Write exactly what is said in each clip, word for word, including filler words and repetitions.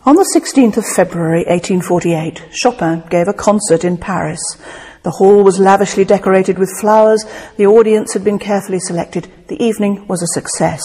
On the sixteenth of February eighteen forty-eight, Chopin gave a concert in Paris. The hall was lavishly decorated with flowers, the audience had been carefully selected, the evening was a success.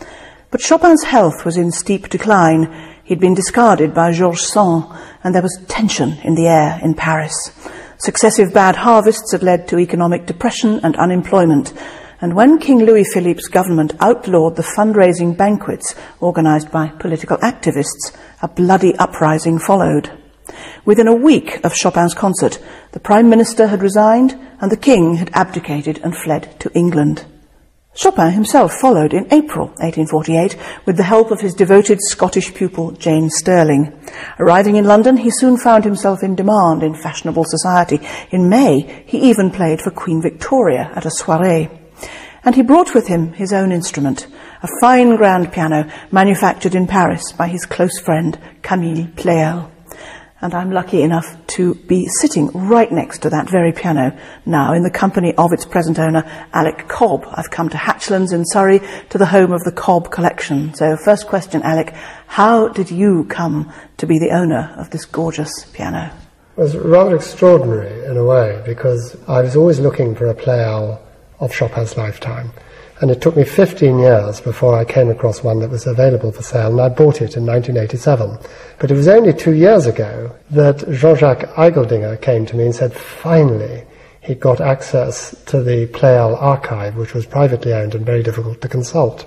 But Chopin's health was in steep decline. He'd been discarded by Georges Sand, and there was tension in the air in Paris. Successive bad harvests had led to economic depression and unemployment, and when King Louis Philippe's government outlawed the fundraising banquets organised by political activists, a bloody uprising followed. Within a week of Chopin's concert, the Prime Minister had resigned and the King had abdicated and fled to England. Chopin himself followed in April eighteen forty-eight with the help of his devoted Scottish pupil Jane Stirling. Arriving in London, he soon found himself in demand in fashionable society. In May, he even played for Queen Victoria at a soirée. And he brought with him his own instrument, a fine grand piano manufactured in Paris by his close friend Camille Pleyel. And I'm lucky enough to be sitting right next to that very piano now in the company of its present owner, Alec Cobb. I've come to Hatchlands in Surrey, to the home of the Cobb collection. So first question, Alec, how did you come to be the owner of this gorgeous piano? It was rather extraordinary in a way, because I was always looking for a Pleyel of Chopin's lifetime. And it took me fifteen years before I came across one that was available for sale, and I bought it in nineteen eighty-seven. But it was only two years ago that Jean-Jacques Eigeldinger came to me and said finally he'd got access to the Pleyel archive, which was privately owned and very difficult to consult.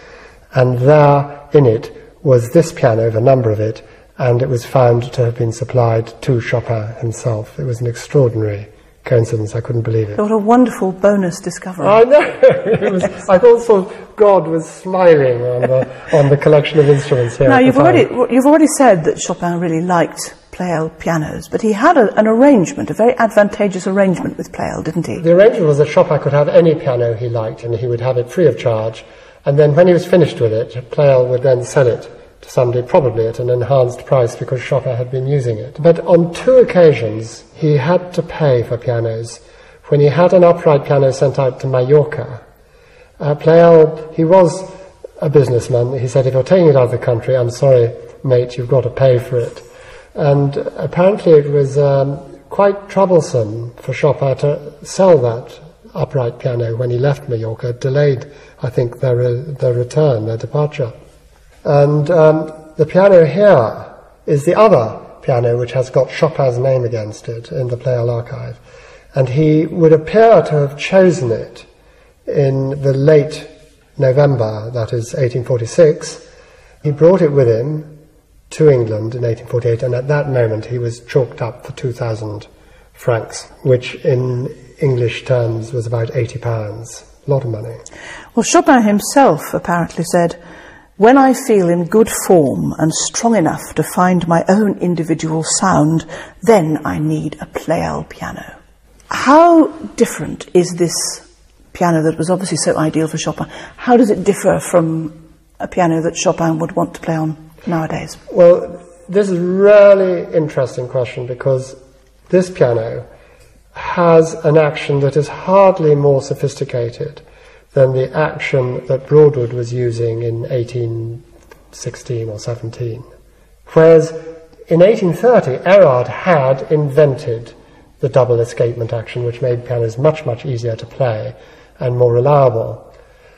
And there in it was this piano, the number of it, and it was found to have been supplied to Chopin himself. It was an extraordinary coincidence. I couldn't believe it. What a wonderful bonus discovery. I know. It was, I thought sort of God was smiling on the on the collection of instruments here. Now, at you've the already time. you've already said that Chopin really liked Pleyel pianos, but he had a, an arrangement, a very advantageous arrangement with Pleyel, didn't he? The arrangement was that Chopin could have any piano he liked, and he would have it free of charge. And then when he was finished with it, Pleyel would then sell it to somebody, probably at an enhanced price, because Chopin had been using it. But on two occasions, he had to pay for pianos. When he had an upright piano sent out to Mallorca, uh, Pleyel, he was a businessman. He said, if you're taking it out of the country, I'm sorry, mate, you've got to pay for it. And apparently it was um, quite troublesome for Chopin to sell that upright piano when he left Mallorca. It delayed, I think, their, re- their return, their departure. And um, the piano here is the other piano which has got Chopin's name against it in the Pleyel archive. And he would appear to have chosen it in the late November, that is eighteen forty-six. He brought it with him to England in eighteen forty-eight, and at that moment he was chalked up for two thousand francs, which in English terms was about eighty pounds. A lot of money. Well, Chopin himself apparently said, when I feel in good form and strong enough to find my own individual sound, then I need a Pleyel piano. How different is this piano that was obviously so ideal for Chopin? How does it differ from a piano that Chopin would want to play on nowadays? Well, this is a really interesting question, because this piano has an action that is hardly more sophisticated than the action that Broadwood was using in eighteen sixteen or seventeen. Whereas in eighteen thirty, Erard had invented the double escapement action, which made pianos much, much easier to play and more reliable.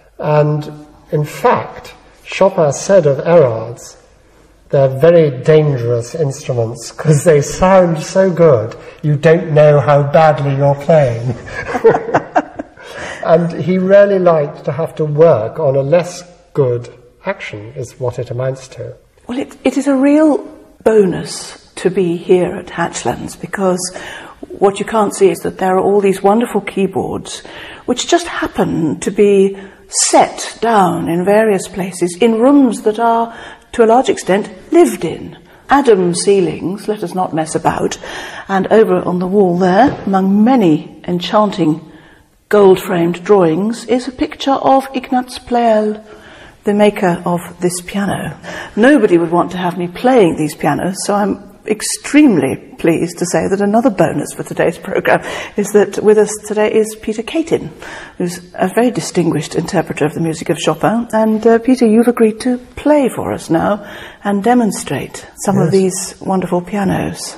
And in fact, Chopin said of Erard's, they're very dangerous instruments because they sound so good, you don't know how badly you're playing. And he really liked to have to work on a less good action, is what it amounts to. Well, it, it is a real bonus to be here at Hatchlands, because what you can't see is that there are all these wonderful keyboards which just happen to be set down in various places in rooms that are, to a large extent, lived in. Adam ceilings, let us not mess about, and over on the wall there, among many enchanting gold-framed drawings, is a picture of Ignaz Pleyel, the maker of this piano. Nobody would want to have me playing these pianos, so I'm extremely pleased to say that another bonus for today's programme is that with us today is Peter Katin, who's a very distinguished interpreter of the music of Chopin. And uh, Peter, you've agreed to play for us now and demonstrate some yes. of these wonderful pianos.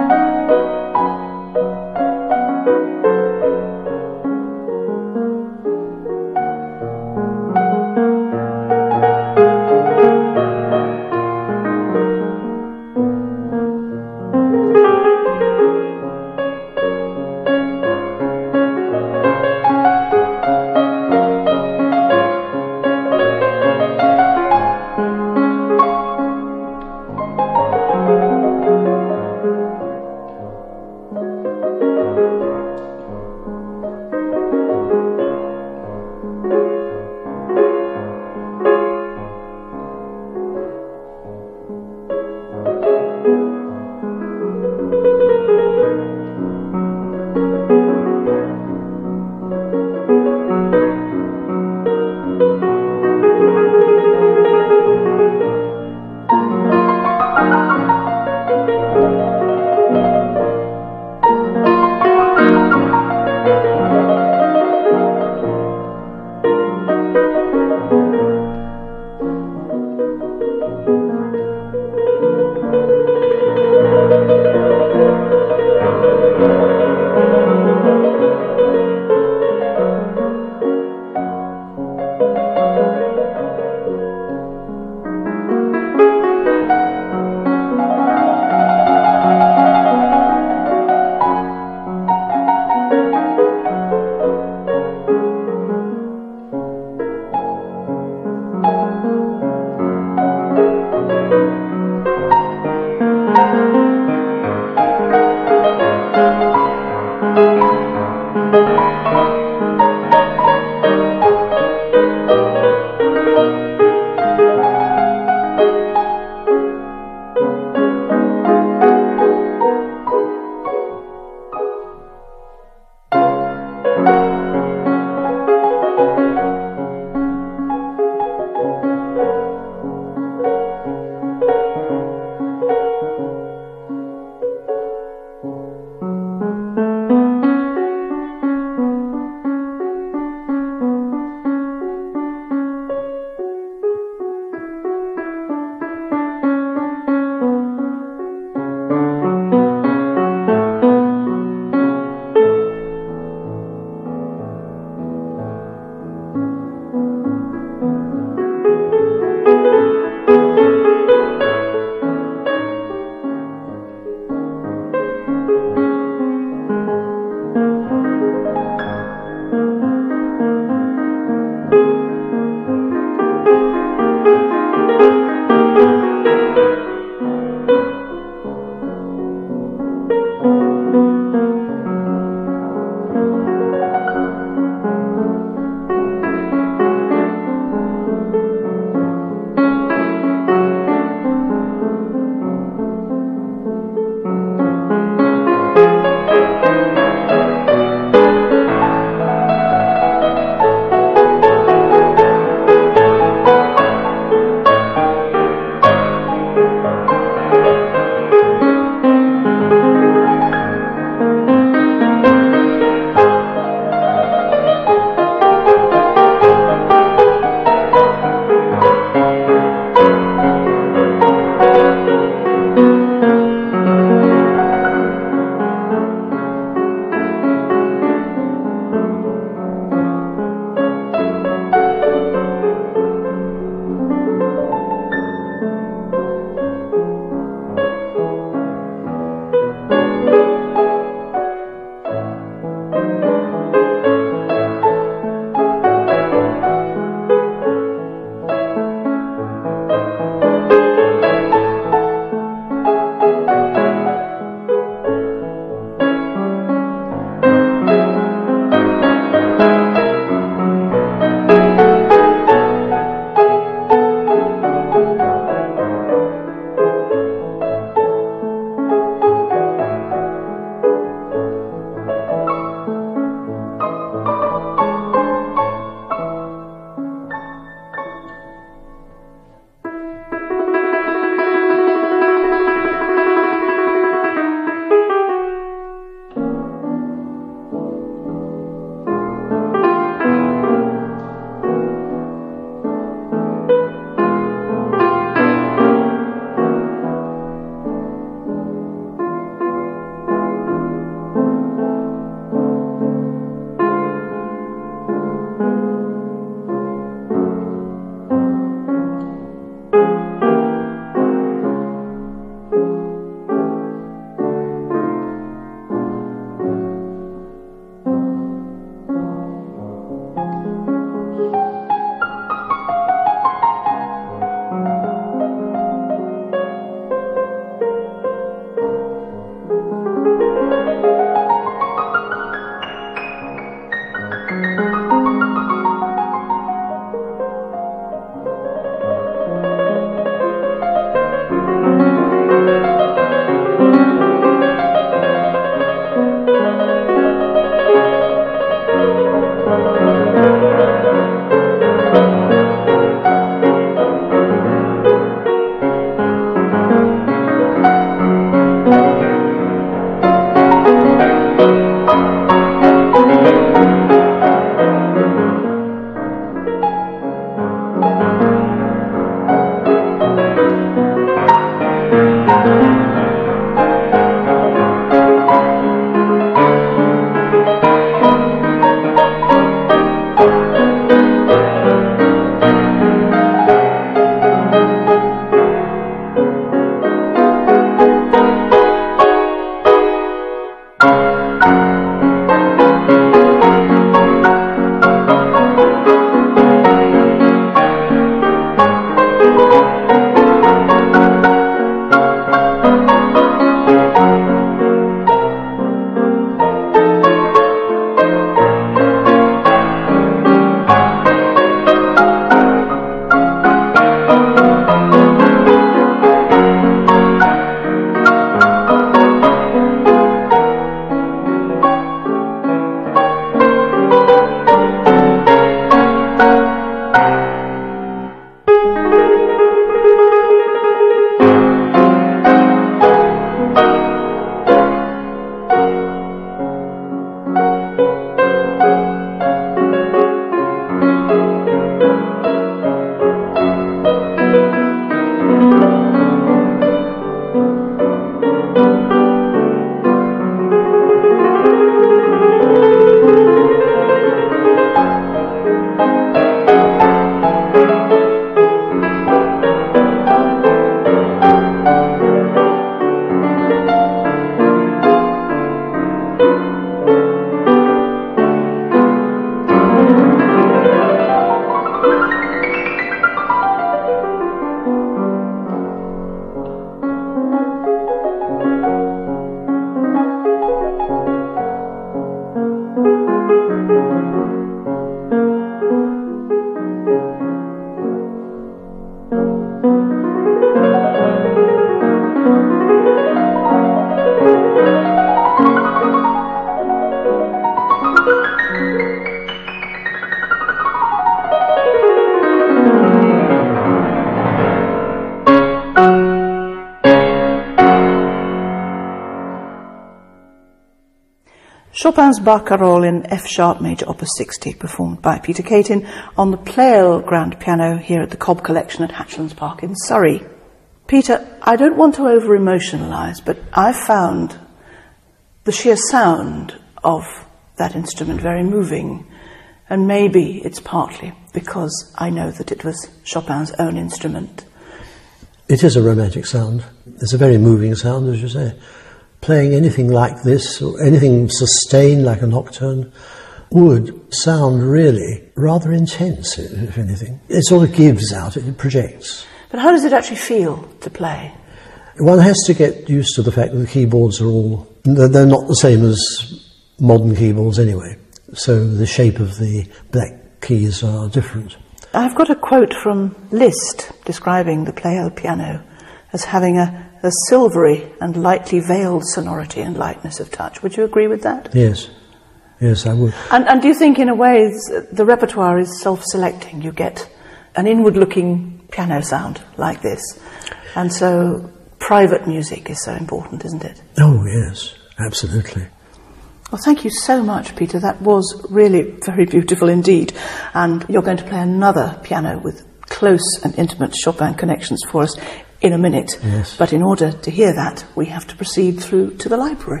Chopin's Barcarolle in F-sharp major opus sixty, performed by Peter Catin on the Pleyel grand piano here at the Cobb Collection at Hatchlands Park in Surrey. Peter, I don't want to over-emotionalise, but I found the sheer sound of that instrument very moving, and maybe it's partly because I know that it was Chopin's own instrument. It is a romantic sound. It's a very moving sound, as you say. Playing anything like this, or anything sustained like a nocturne, would sound really rather intense, if anything. It sort of gives out, it projects. But how does it actually feel to play? One has to get used to the fact that the keyboards are all... They're not the same as modern keyboards anyway, so the shape of the black keys are different. I've got a quote from Liszt describing the Pleyel piano as having a a silvery and lightly veiled sonority and lightness of touch. Would you agree with that? Yes. Yes, I would. And, and do you think, in a way, the repertoire is self-selecting? You get an inward-looking piano sound like this. And so private music is so important, isn't it? Oh, yes, absolutely. Well, thank you so much, Peter. That was really very beautiful indeed. And you're going to play another piano with close and intimate Chopin connections for us in a minute. Yes. But in order to hear that, we have to proceed through to the library.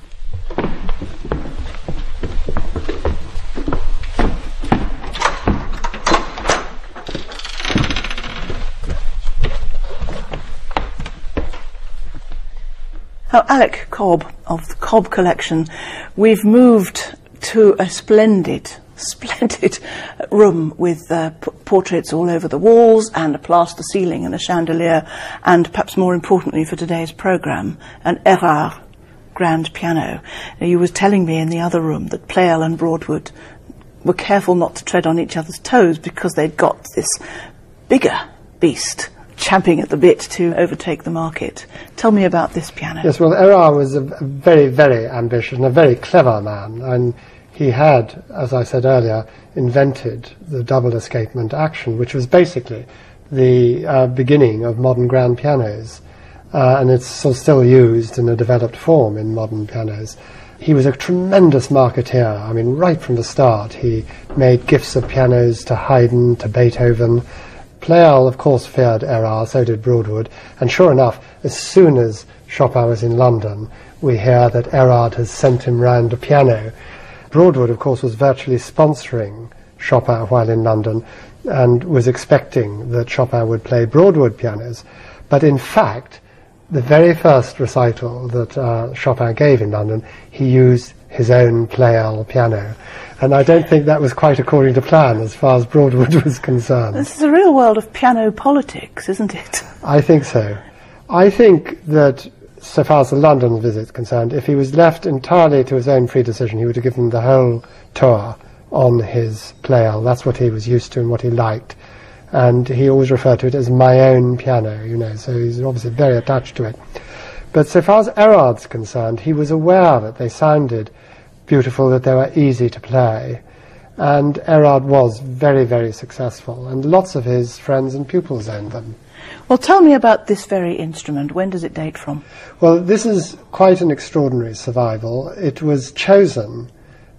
Now, Alec Cobb of the Cobb Collection, we've moved to a splendid splendid room with uh, p- portraits all over the walls and a plaster ceiling and a chandelier, and perhaps more importantly for today's programme, an Erard grand piano. Now, you were telling me in the other room that Pleyel and Broadwood were careful not to tread on each other's toes because they'd got this bigger beast champing at the bit to overtake the market. Tell me about this piano. Yes, well, Erard was a very, very ambitious and a very clever man, and he had, as I said earlier, invented the double escapement action, which was basically the uh, beginning of modern grand pianos, uh, and it's so still used in a developed form in modern pianos. He was a tremendous marketeer. I mean, right from the start, he made gifts of pianos to Haydn, to Beethoven. Pleyel, of course, feared Erard, so did Broadwood, and sure enough, as soon as Chopin was in London, we hear that Erard has sent him round a piano. Broadwood, of course, was virtually sponsoring Chopin while in London and was expecting that Chopin would play Broadwood pianos. But in fact, the very first recital that uh, Chopin gave in London, he used his own Pleyel piano. And I don't think that was quite according to plan as far as Broadwood was concerned. This is a real world of piano politics, isn't it? I think so. I think that, so far as the London visit is concerned, if he was left entirely to his own free decision, he would have given the whole tour on his Pleyel. That's what he was used to and what he liked. And he always referred to it as my own piano, you know, so he's obviously very attached to it. But so far as Erard's concerned, he was aware that they sounded beautiful, that they were easy to play. And Erard was very, very successful, and lots of his friends and pupils owned them. Well, tell me about this very instrument. When does it date from? Well, this is quite an extraordinary survival. It was chosen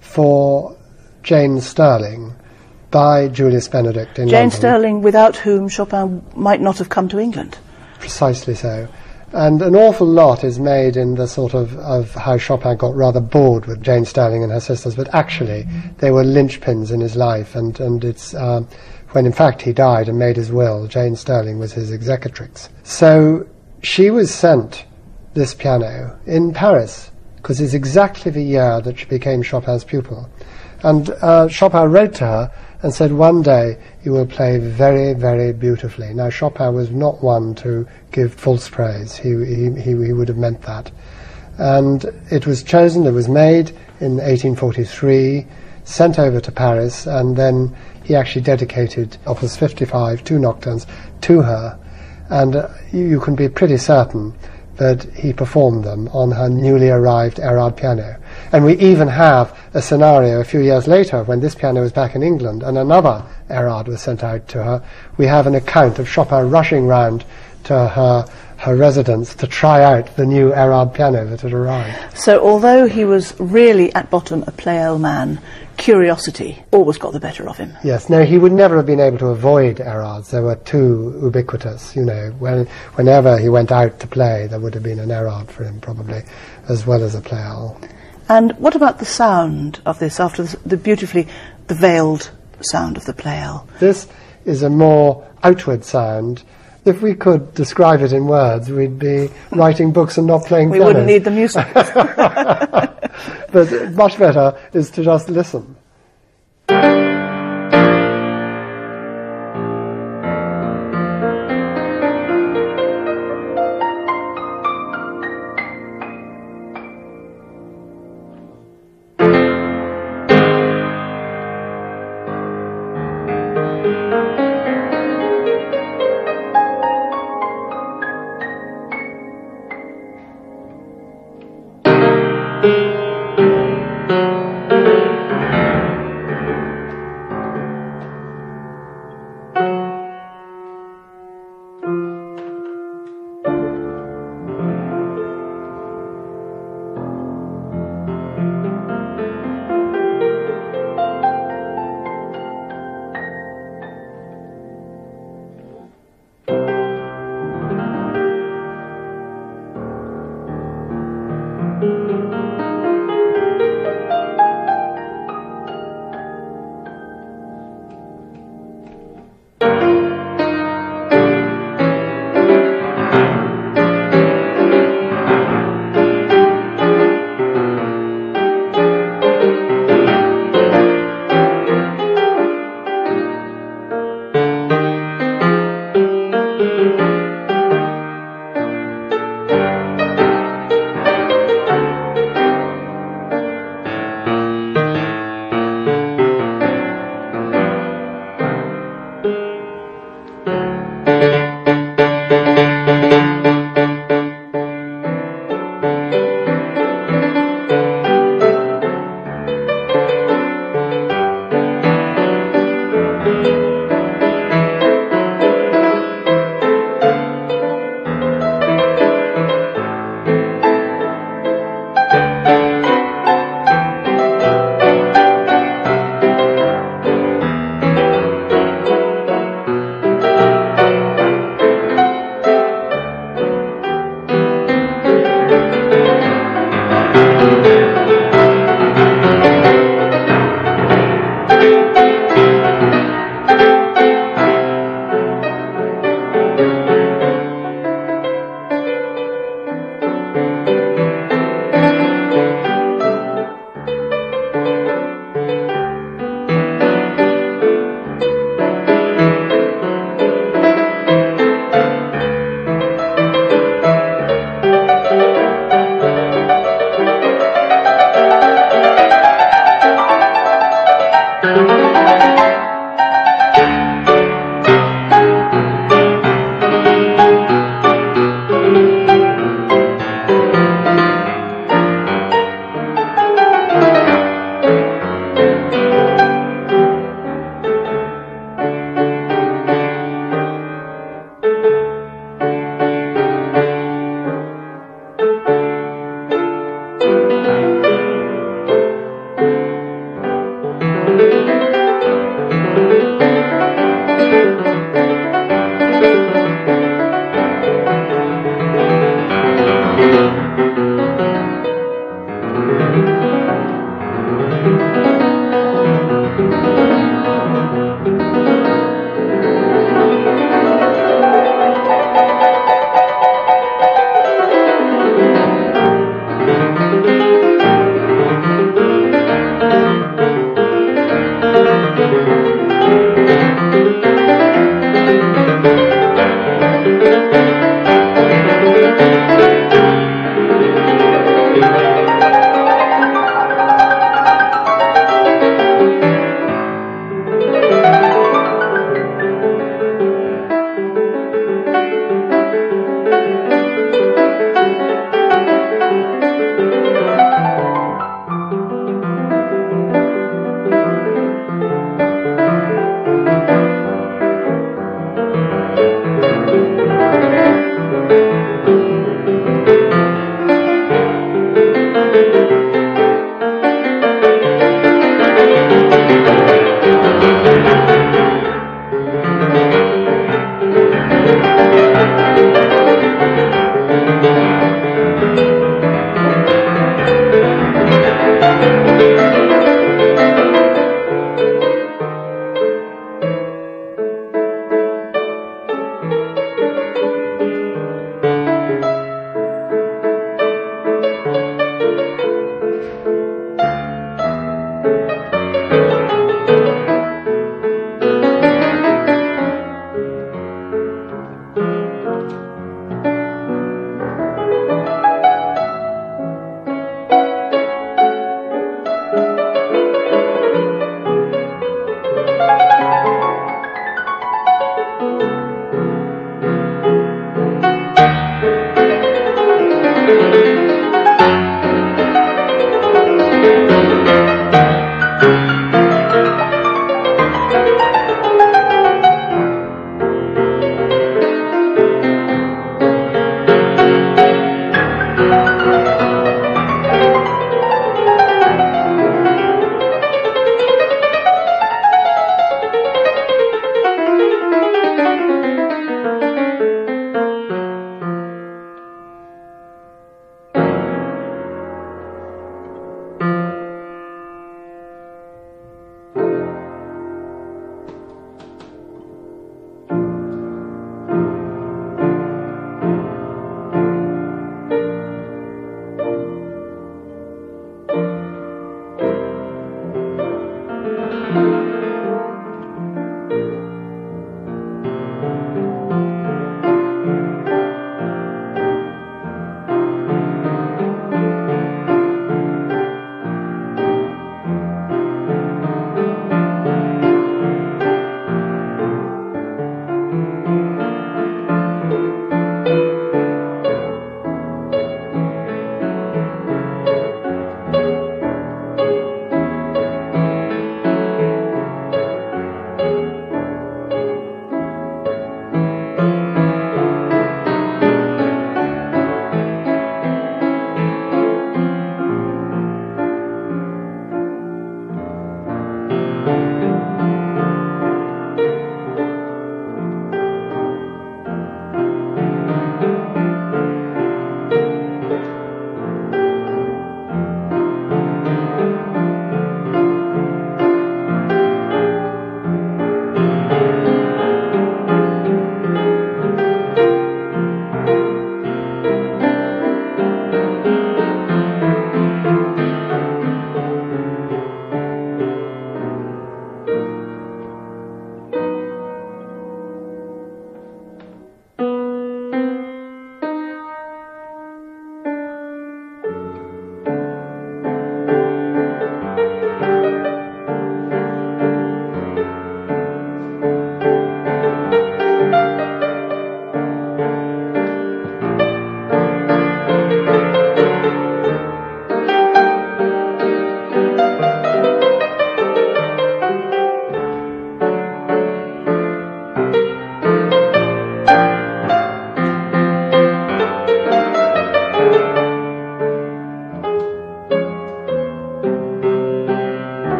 for Jane Stirling by Julius Benedict in Jane London. Stirling, without whom Chopin might not have come to England. Precisely so. And an awful lot is made in the sort of, of how Chopin got rather bored with Jane Stirling and her sisters, but actually they were linchpins in his life, and, and it's... Uh, when in fact he died and made his will, Jane Stirling was his executrix. So she was sent this piano in Paris, because it's exactly the year that she became Chopin's pupil. And uh, Chopin wrote to her and said, one day you will play very, very beautifully. Now, Chopin was not one to give false praise. He, he, he, he would have meant that. And it was chosen, it was made in eighteen forty-three, sent over to Paris, and then he actually dedicated Opus fifty-five, two nocturnes, to her. And uh, you, you can be pretty certain that he performed them on her newly arrived Erard piano. And we even have a scenario a few years later when this piano was back in England and another Erard was sent out to her. We have an account of Chopin rushing round to her her residence to try out the new Erard piano that had arrived. So although he was really at bottom a Pleyel man, curiosity always got the better of him. Yes, no, he would never have been able to avoid Erards. They were too ubiquitous, you know. When, whenever he went out to play, there would have been an Erard for him, probably, as well as a Pleyel. And what about the sound of this, after the, the beautifully, the veiled sound of the Pleyel? This is a more outward sound. If we could describe it in words, we'd be writing books and not playing We pianos. wouldn't need the music. But much better is to just listen.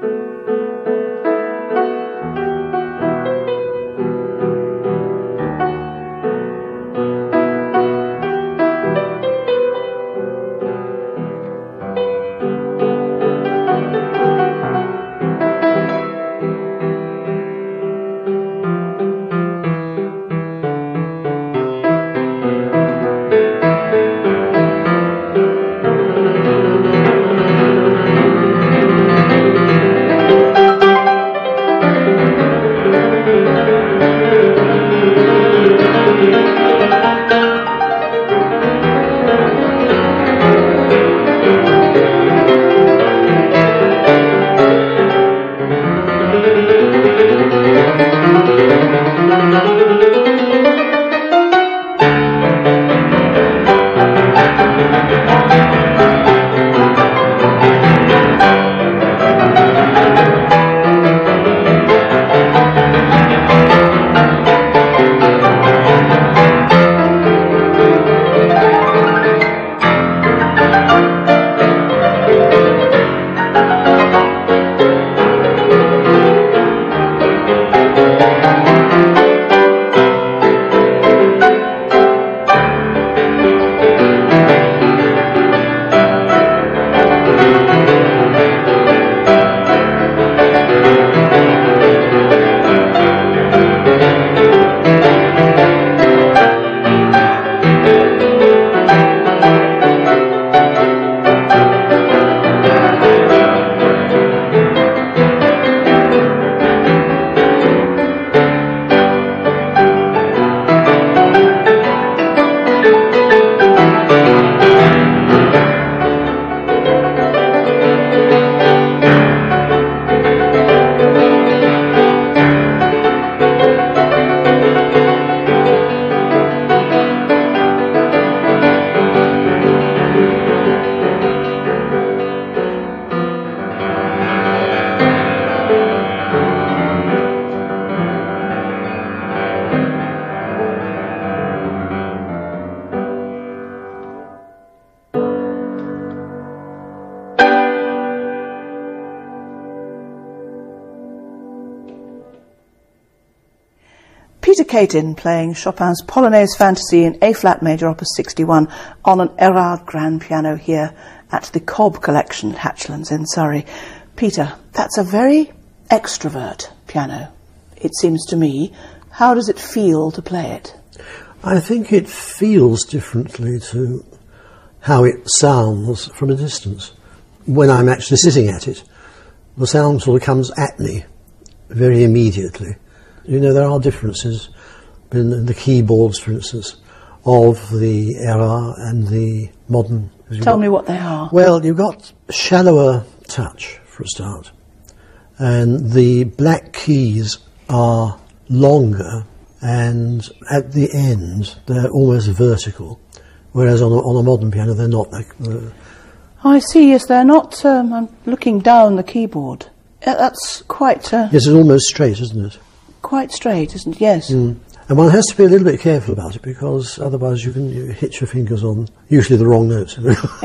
Peter Katin playing Chopin's Polonaise Fantasy in A-flat major, opus sixty-one, on an Erard grand piano here at the Cobb Collection at Hatchlands in Surrey. Peter, that's a very extrovert piano, it seems to me. How does it feel to play it? I think it feels differently to how it sounds from a distance. When I'm actually sitting at it, the sound sort of comes at me very immediately. You know, there are differences in the keyboards, for instance, of the era and the modern. Tell me what they are. Well, you've got shallower touch, for a start, and the black keys are longer, and at the end they're almost vertical, whereas on a, on a modern piano they're not. Like, uh, I see, yes, they're not. Um, I'm looking down the keyboard. Uh, that's quite... Uh, yes, it's almost straight, isn't it? Quite straight, isn't it? Yes. Mm. And one has to be a little bit careful about it, because otherwise you can you hit your fingers on usually the wrong notes.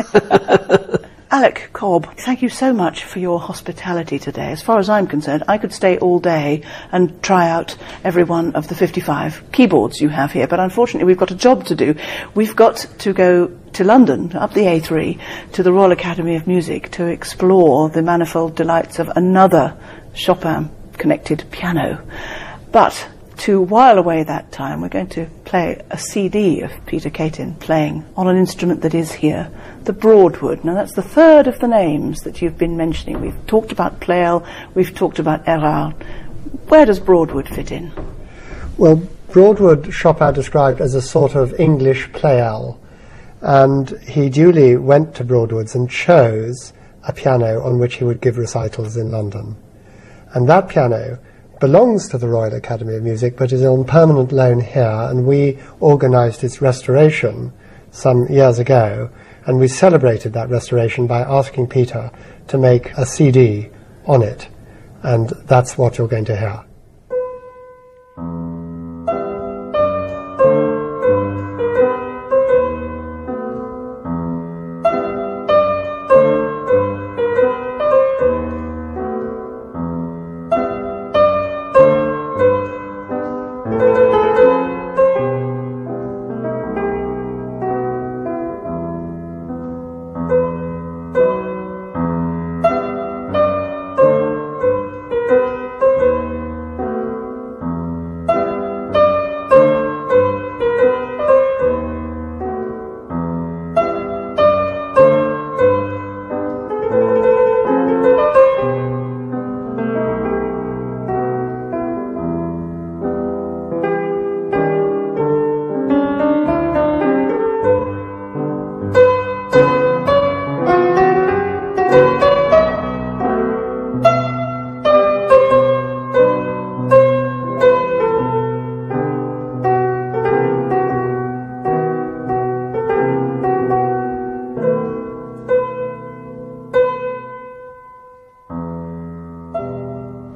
Alec Cobb, thank you so much for your hospitality today. As far as I'm concerned, I could stay all day and try out every one of the fifty-five keyboards you have here, but unfortunately we've got a job to do. We've got to go to London, up the A three, to the Royal Academy of Music to explore the manifold delights of another Chopin-connected piano. But to while away that time, we're going to play a C D of Peter Katin playing on an instrument that is here, the Broadwood. Now, that's the third of the names that you've been mentioning. We've talked about Pleyel, we've talked about Erard. Where does Broadwood fit in? Well, Broadwood Chopin described as a sort of English Pleyel, and he duly went to Broadwood's and chose a piano on which he would give recitals in London. And that piano belongs to the Royal Academy of Music, but is on permanent loan here, and we organised its restoration some years ago, and we celebrated that restoration by asking Peter to make a C D on it, and that's what you're going to hear.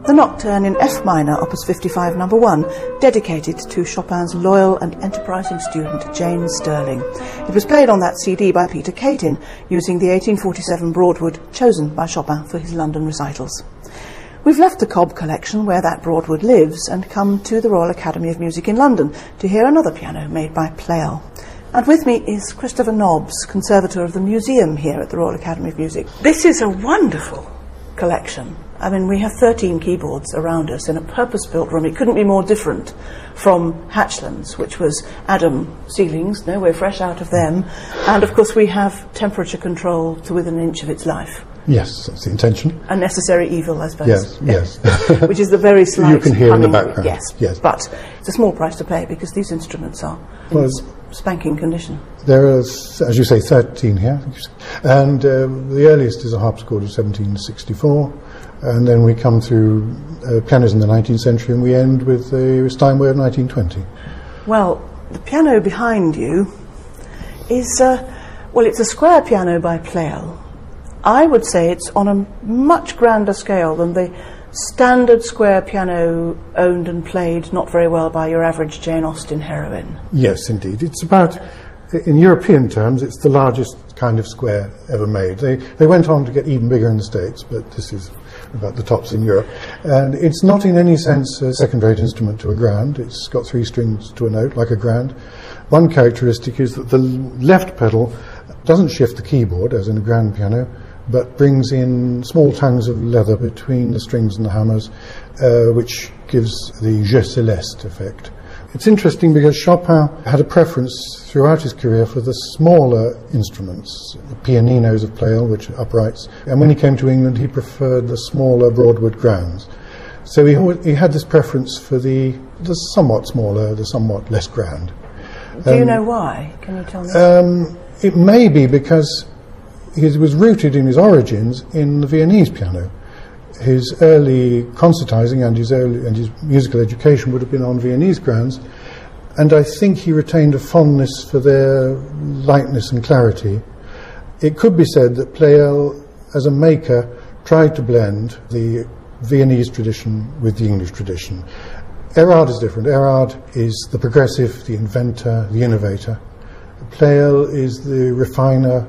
The Nocturne in F minor, Opus fifty-five, number one, dedicated to Chopin's loyal and enterprising student, Jane Stirling. It was played on that C D by Peter Catin, using the eighteen forty-seven Broadwood chosen by Chopin for his London recitals. We've left the Cobb collection, where that Broadwood lives, and come to the Royal Academy of Music in London to hear another piano made by Pleyel. And with me is Christopher Nobbs, conservator of the museum here at the Royal Academy of Music. This is a wonderful collection. I mean, we have thirteen keyboards around us in a purpose-built room. It couldn't be more different from Hatchland's, which was Adam ceilings. No, we're fresh out of them. And, of course, we have temperature control to within an inch of its life. Yes, that's the intention. A necessary evil, I suppose. Yes, yes. Which is the very slight you can hear in the humming. background. Yes, yes. But it's a small price to pay because these instruments are in Well, spanking condition. There are, as you say, thirteen here. And um, the earliest is a harpsichord of seventeen sixty-four. And then we come through uh, pianos in the nineteenth century, and we end with the Steinway of nineteen twenty. Well, the piano behind you is, uh, well, it's a square piano by Pleyel. I would say it's on a much grander scale than the standard square piano owned and played not very well by your average Jane Austen heroine. Yes, indeed. It's about, in European terms, it's the largest kind of square ever made. They, they went on to get even bigger in the States, but this is about the tops in Europe. And it's not in any sense a second-rate instrument to a grand. It's got three strings to a note, like a grand. One characteristic is that the left pedal doesn't shift the keyboard, as in a grand piano, but brings in small tongues of leather between the strings and the hammers, uh, which gives the jeu céleste effect. It's interesting because Chopin had a preference throughout his career for the smaller instruments, the pianinos of Pleyel, which are uprights, and when he came to England he preferred the smaller Broadwood grands. So he, always, he had this preference for the, the somewhat smaller, the somewhat less grand. Do um, you know why? Can you tell me? Um, it may be because he was rooted in his origins in the Viennese piano. His early concertizing and his early and his musical education would have been on Viennese grands, and I think he retained a fondness for their lightness and clarity. It could be said that Pleyel, as a maker, tried to blend the Viennese tradition with the English tradition. Erard is different. Erard is the progressive, the inventor, the innovator. Pleyel is the refiner,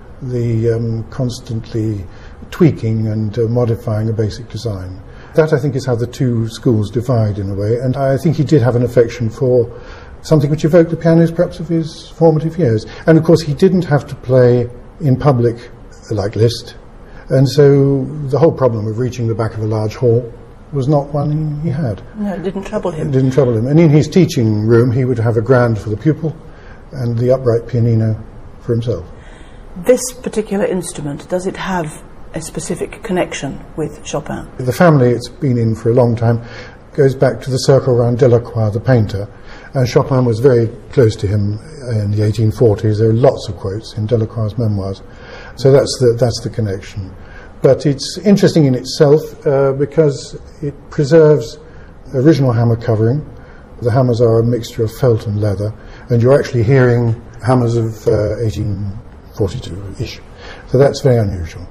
the um, constantly tweaking and uh, modifying a basic design. That, I think, is how the two schools divide in a way, and I think he did have an affection for something which evoked the pianos perhaps of his formative years. And of course he didn't have to play in public like Liszt, and so the whole problem of reaching the back of a large hall was not one he had. No, it didn't trouble him. It didn't trouble him. And in his teaching room he would have a grand for the pupil and the upright pianino for himself. This particular instrument, does it have a specific connection with Chopin? The family it's been in for a long time goes back to the circle around Delacroix, the painter, and Chopin was very close to him in the eighteen forties. There are lots of quotes in Delacroix's memoirs, so that's the, that's the connection. But it's interesting in itself uh, because it preserves original hammer covering. The hammers are a mixture of felt and leather, and you're actually hearing hammers of uh, eighteen forty-two-ish. So that's very unusual.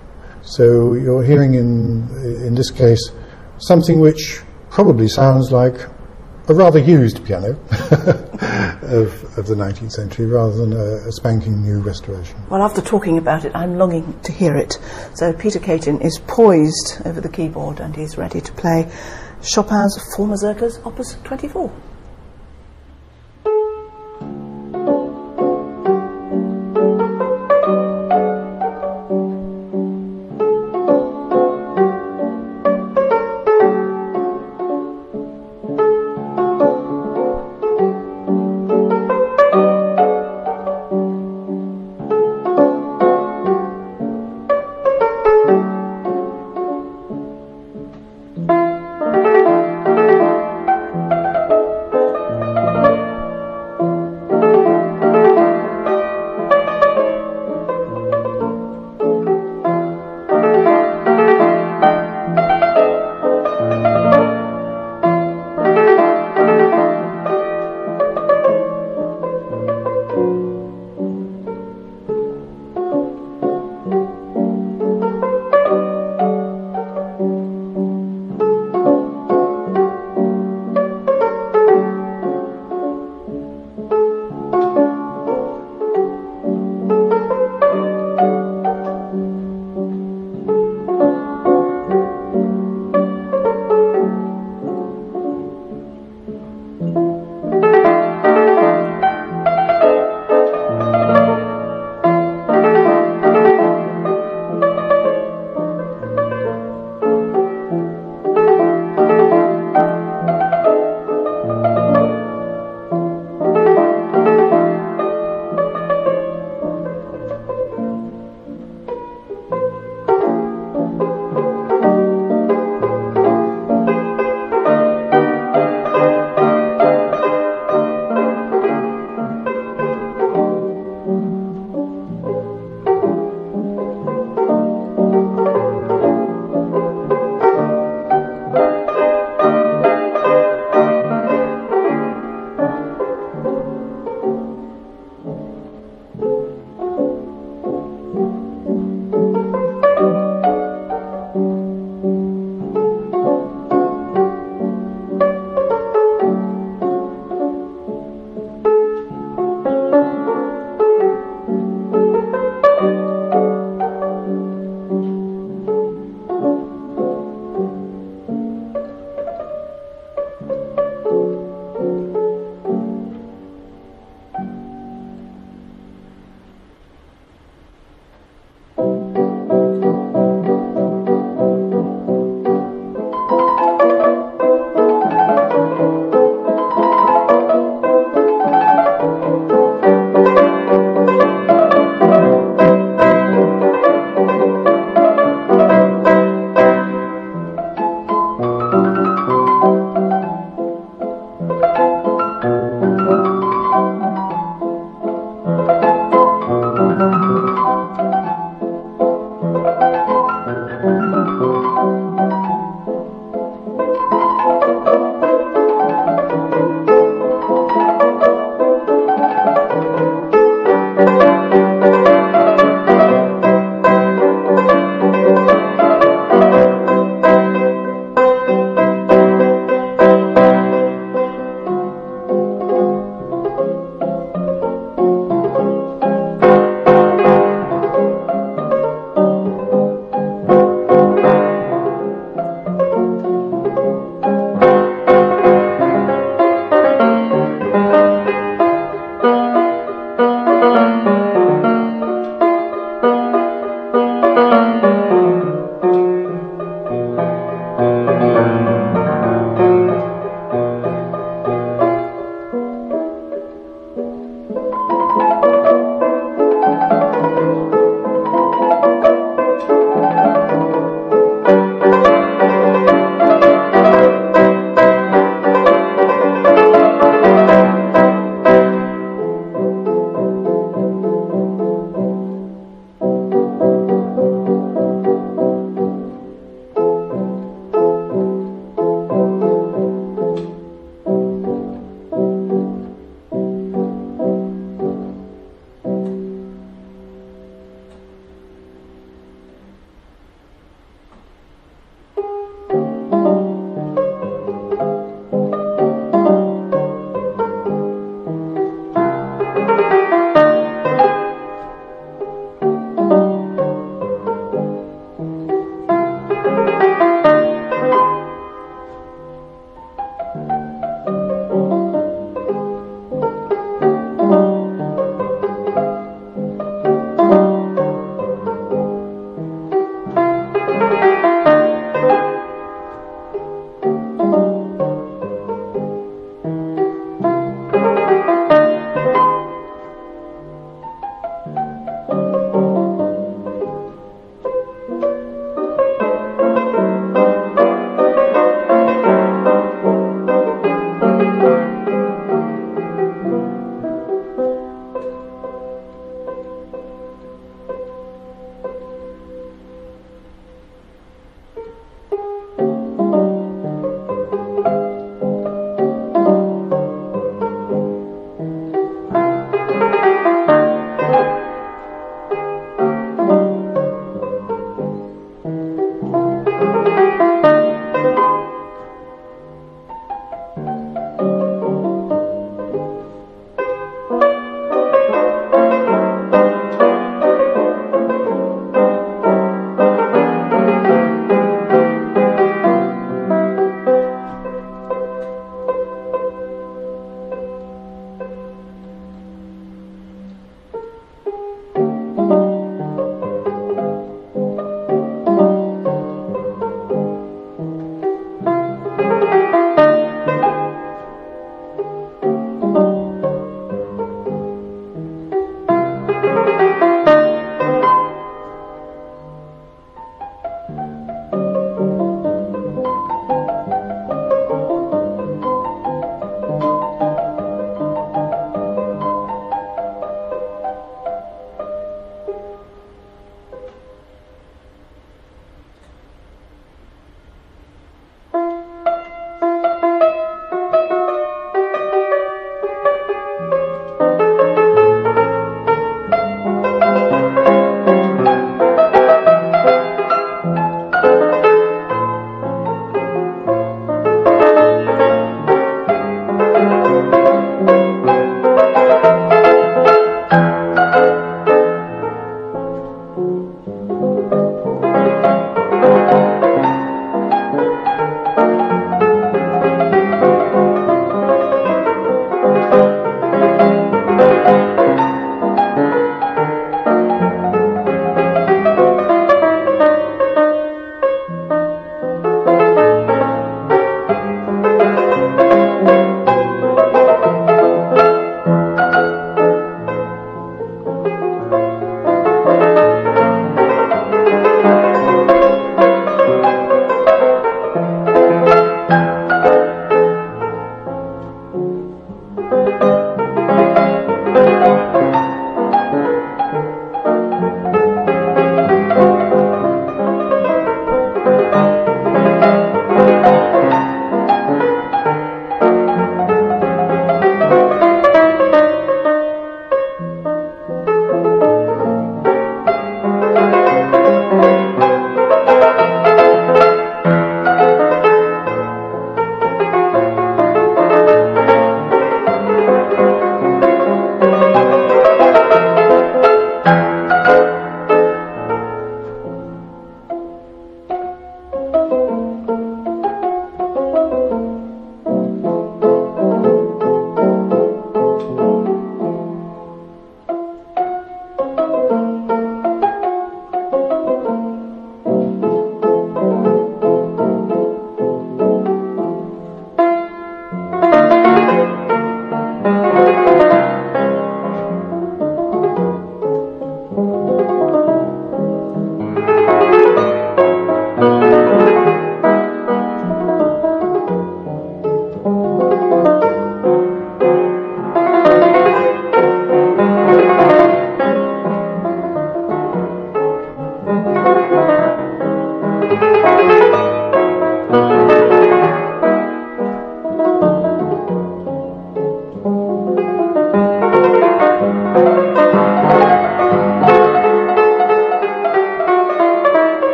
So you're hearing in in this case something which probably sounds like a rather used piano of, of the nineteenth century rather than a, a spanking new restoration. Well, after talking about it, I'm longing to hear it. So Peter Catin is poised over the keyboard and he's ready to play Chopin's Four Mazurkas, Opus twenty-four.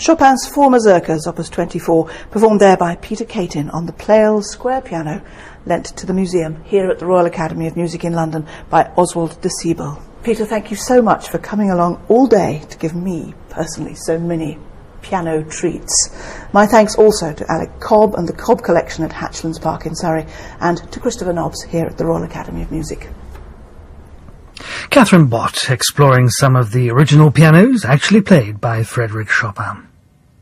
Chopin's Four Mazurkas, Opus twenty-four, performed there by Peter Catin on the Pleyel square piano, lent to the museum here at the Royal Academy of Music in London by Oswald de Siebel. Peter, thank you so much for coming along all day to give me, personally, so many piano treats. My thanks also to Alec Cobb and the Cobb Collection at Hatchlands Park in Surrey, and to Christopher Nobbs here at the Royal Academy of Music. Catherine Bott exploring some of the original pianos actually played by Frédéric Chopin.